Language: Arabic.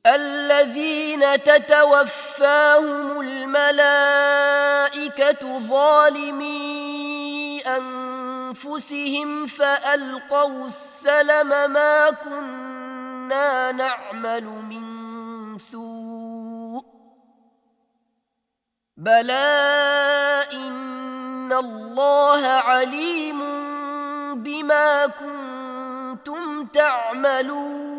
الذين تتوفاهم الملائكة ظالمي أنفسهم فألقوا السلم ما كنا نعمل من سوء بلى إن الله عليم بما كنتم تعملون